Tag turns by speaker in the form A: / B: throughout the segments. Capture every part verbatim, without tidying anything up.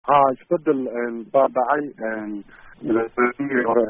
A: ها isbedel baa dhacay madaxweynihii hore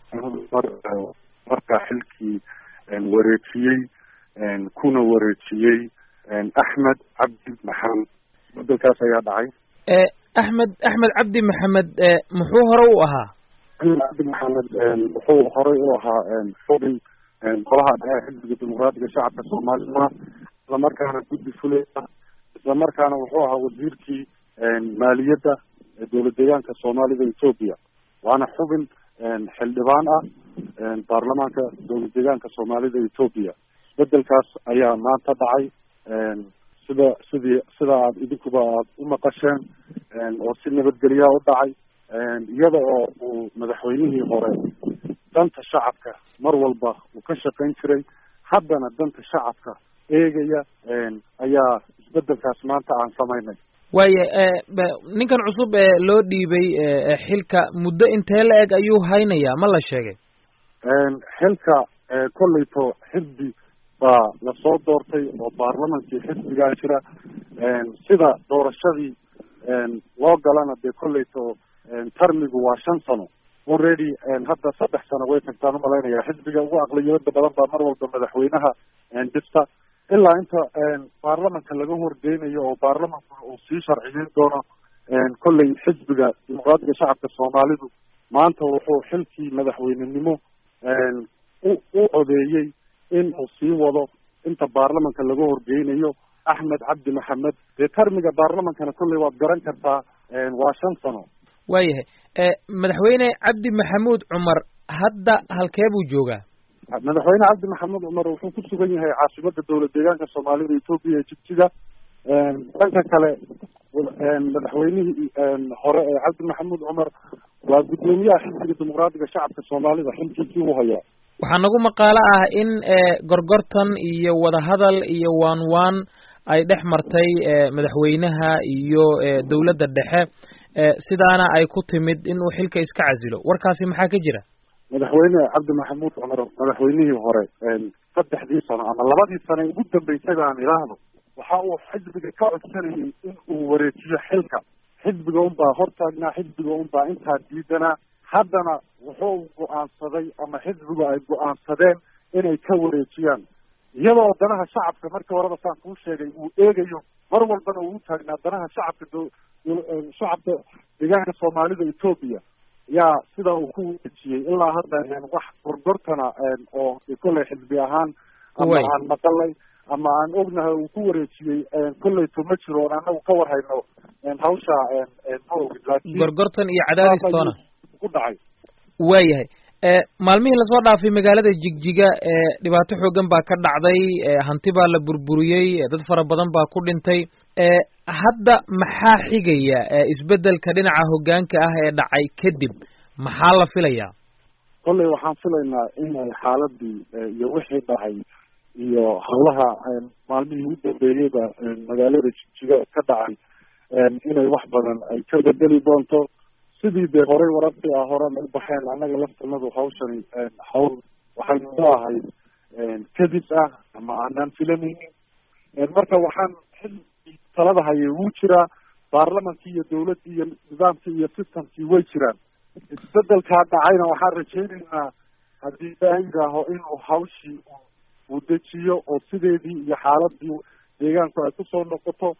A: ee marka xilkii wareejiyey kuna wareejiyey axmed cabdi maxamed bedelkaas ayaa dhacay.
B: axmed axmed cabdi maxamed muxuu hore u ahaa?
A: axmed cabdi maxamed wuxuu horey u ahaa xubin golaha dhexe xisbiga dimuqraadiga shacabka soomaalida, isla markaana guddi fulay ah, isla markaana wuxuu ahaa wasiirkii maaliyadda dowlad deegaanka soomaalida Ethiopia, waana xubin xildhibaan ah baarlamaanka dowlad deegaanka soomaalida Ethiopia. bedelkaas ayaa maanta dhacay sida sidii sida aad idinkuba aad u maqasheen oo si nabadgelya u dhacay, iyada oo uu madaxweynihii hore danta shacabka mar walba uu ka shaqayn jiray, haddana danta shacabka eegaya ayaa isbedelkaas maanta aan samaynay.
B: waaye ninkan cusub ee loo dhiibay xilka muddo intee la eg ayuu haynayaa, ma la sheegay?
A: xilka kolleyto xisbi baa lasoo doortay oo baarlamankii xisbigaa jira, sida doorashadii loo galana dee kolleyto tarmigu waa shan sano already, hadda saddex sano way tagtaan umalaynaya. xisbiga ugu aqliyada badan baa mar walba madaxweynaha dhista ilaa inta baarlamanka laga horgeynayo oo baarlamanku uu sii sharciyeyn doono. kolley xisbiga dimuqraadiga shacabka soomaalidu maanta wuxuu xilkii madaxweynenimo u u codeeyey in uu sii wado inta baarlamanka laga horgeynayo axmed cabdi maxamed. dee tarmiga baarlamankana kolley waad garan kartaa, waa shan sano.
B: waayahay madaxweyne cabdi maxamuud cumar hadda halkee buu joogaa?
A: madaxweyne cabdi maxamuud cumar wuxuu ku sugan yahay caasimada dowlad deegaanka soomaalida Ethiopia ee Jigjiga. dhanka kale madaxweynihii hore ee cabdi maxamuud cumar waa guddoomiyaha xisbiga dimuqraadiga shacabka soomaalida, xilkiisii u hayaa.
B: waxaa nagu maqaalo ah in gorgortan iyo wadahadal iyo waan waan ay dhex martay madaxweynaha iyo dowladda dhexe, sidaana ay ku timid in uu xilka iska casilo. warkaasi maxaa ka jira?
A: madaxweyne cabdi maxamuud cumar madaxweynihii hore saddexdii sano ama labadii sano ugu dambeysay baan idhaahdo, waxa uu xisbiga ka codsanayay in uu wareejiyo xilka. xisbiga unbaa hortaagnaa, xisbiga unbaa intaa diidanaa. haddana wuxuu go-aansaday ama xisbigu ay go-aansadeen inay ka wareejiyaan, iyadoo danaha shacabka markii horeba saan kuu sheegay uu eegayo, mar walbana uu utaagnaa danaha shacabka shacabka deegaanka soomaalida Ethiopia. yaa sidaa uu ku wareejiyey ilaa hadda wax gorgortana oo kolley xisbi ahaan ama aan maqalay ama aan ognahay uu ku wareejiyey kolleyto ma jiro oon anagu ka war hayno hawsha ma ogid, laakiin
B: gorgortan iyo cadaadis toona
A: ku dhacay.
B: waayahay maalmihii lasoo dhaafay magaalada Jigjiga dhibaato xoogan baa ka dhacday, hanti baa la burburiyey, dad fara badan baa ku dhintay. hadda maxaa xigaya isbedelka dhinaca hoggaanka ah ee dhacay kadib, maxaa la filayaa?
A: kolley waxaan filaynaa in xaaladii iyo wixii dhacay iyo hawlaha maalmihii ugu dambeeyeyba magaalada Jigjiga ka dhacay inay wax badan ay ka bedeli doonto. sidii dee horey wararkii ah hore u baxeen, annaga laftanadu hawshani hawl waxay noo ahayd kadis ah ama aanaan filanaynin. marka waxaan xilkii talada hayay wuu jiraa, baarlamankii iyo dawladdii iyo nidaamkii iyo systemkii way jiraan. isbedelkaa dhacayna waxaan rajaynaynaa haddii ilaahay yidhaaho inuu hawshii uu dejiyo oo sideedii iyo xaaladii deegaanku ay kusoo noqoto.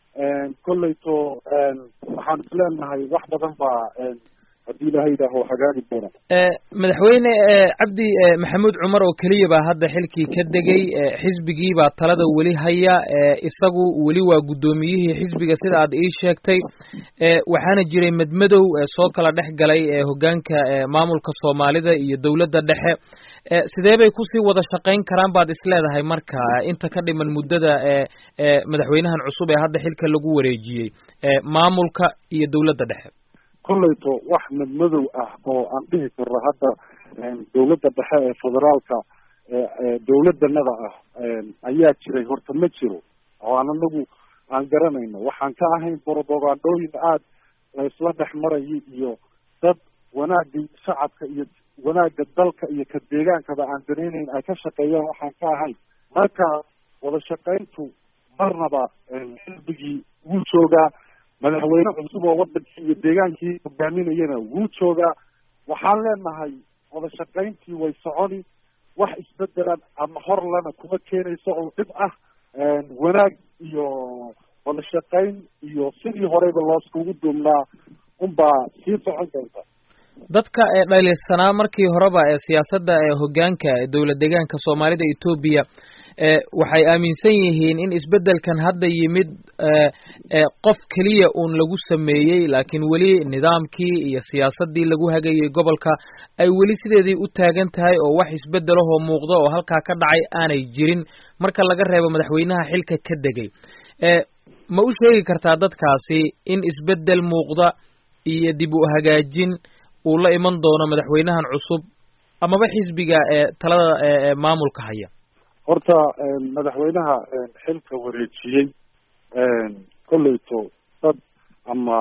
A: kolleyto waxaan isleenahay wax badan baa haddii ilaahay yidhaaho hagaagi doona.
B: madaxweyne cabdi maxamuud cumar oo keliya baa hadda xilkii ka degay, xisbigii baa talada weli haya, isagu weli waa guddoomiyihii xisbiga sida aad ii sheegtay. waxaana jiray madmadow soo kala dhex galay hoggaanka maamulka soomaalida iyo dowladda dhexe. sidee bay kusii wada shaqayn karaan baad isleedahay marka inta ka dhiman muddada madaxweynahan cusub ee hadda xilka lagu wareejiyey, maamulka iyo dowladda dhexe?
A: kolleyto wax madmadow ah oo aan dhihi karno hadda dowladda dhexe ee federaalka dowladanada ah ayaa jiray horta ma jiro, oo aan anagu aan garanayno. waxaan ka ahayn borobagandooyin aada la isla dhex marayay iyo dad wanaagii shacabka iyo wanaagga dalka iyo ka deegaankaba aan danaynayn ay ka shaqeeyaan waxaan ka ahayn. marka wada shaqayntu marnaba xisbigii wuu joogaa, madaxweyne cusub oo wadankii iyo deegaankii hogaaminayana wuu joogaa. waxaan leenahay wada shaqayntii way soconi, wax isbedelan ama horlana kuma keenayso oo dhib ah. wanaag iyo wada shaqayn iyo sidii horeyba looskugu duumnaa unbaa sii socon doonta.
B: dadka ee dhaliilsanaa markii horeba ee siyaasadda ee hoggaanka ee dowlad deegaanka Soomaalida Ethiopia ee waxay aaminsan yihiin in isbedelkan hadda yimid ee ee qof kaliya uun lagu sameeyay, laakiin weli nidaamkii iyo siyaasaddii lagu hagayay gobolka ay weli sideedii u taagan tahay oo wax isbedelahoo muuqda oo halkaa ka dhacay aanay jirin marka laga reebo madaxweynaha xilka ka degay. ee ma u sheegi kartaa dadkaasi in isbedel muuqda iyo dib u hagaajin uu la iman doono madaxweynahan cusub amaba xisbiga ee talada ee maamulka haya?
A: horta madaxweynaha xilka wareejiyey kolleyto dad ama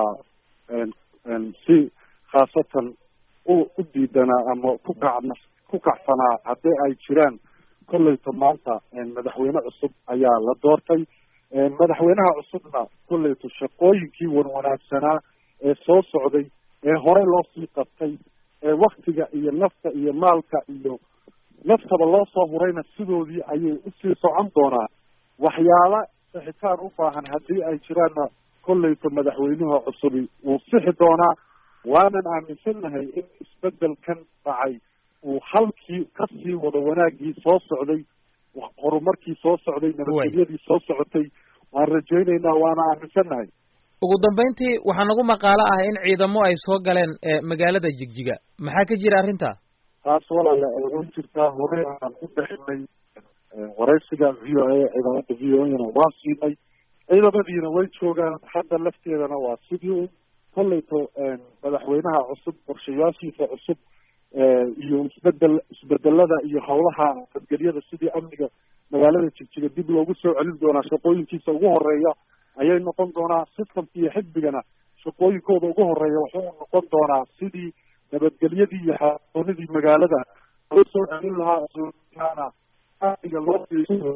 A: si khaasatan u u diidanaa ama ku kacna ku kacsanaa haddii ay jiraan, kolleyto maanta madaxweyne cusub ayaa la doortay. madaxweynaha cusubna kolleyto shaqooyinkii wanwanaagsanaa ee soo socday ee hore loo sii qabtay ee waktiga iyo nafta iyo maalka iyo naftaba loo soo hurayna sidoodii ayay usii socon doonaa. waxyaala sixitaan u baahan haddii ay jiraanna kolleyto madaxweynaha cusubi wuu sixi doonaa. waanan aaminsannahay in isbedelkan dhacay uu halkii kasii wado wanaagii soo socday, horumarkii soo socday, nabadgelyadii soo socotay. waan rajaynaynaa, waana aaminsannahay.
B: ugu dambeyntii waxaa nagu maqaalo ah in ciidamo ay soo galeen magaalada Jigjiga. maxaa ka jira arrintaa?
A: taas walaala way jirtaa. hore aan u bixinay waraysiga v o a, ciidamada v o a-na waan siinay, ciidamadiina way joogaan. hadda lafteedana waa sidii un kolleyto madaxweynaha cusub qorshayaashiisa cusub iyo isbedel isbedelada iyo hawlaha nabadgelyada sidii amniga magaalada Jigjiga dib loogu soo celin doonaa shaqooyinkiisa ugu horeeya ayay noqon doonaa. systemka iyo xisbigana shaqooyinkooda ugu horeeya wuxuu noqon doonaa sidii nabadgelyadii iyo xasoonidii magaalada loo soo celin lahaa, amniga loo